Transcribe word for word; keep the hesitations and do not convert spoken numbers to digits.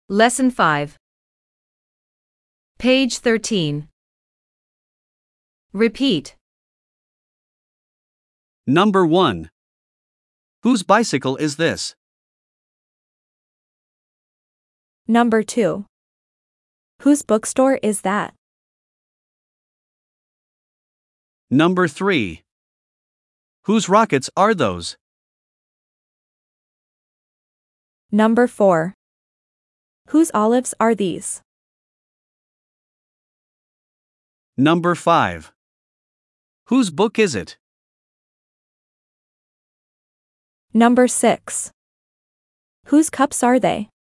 Lesson five. Page thirteen. Repeat. Number one. Whose bicycle is this? Number two. Whose bookstore is that? Number three. Whose rockets are those? Number four. Whose olives are these? Number five. Whose book is it? Number six. Whose cups are they?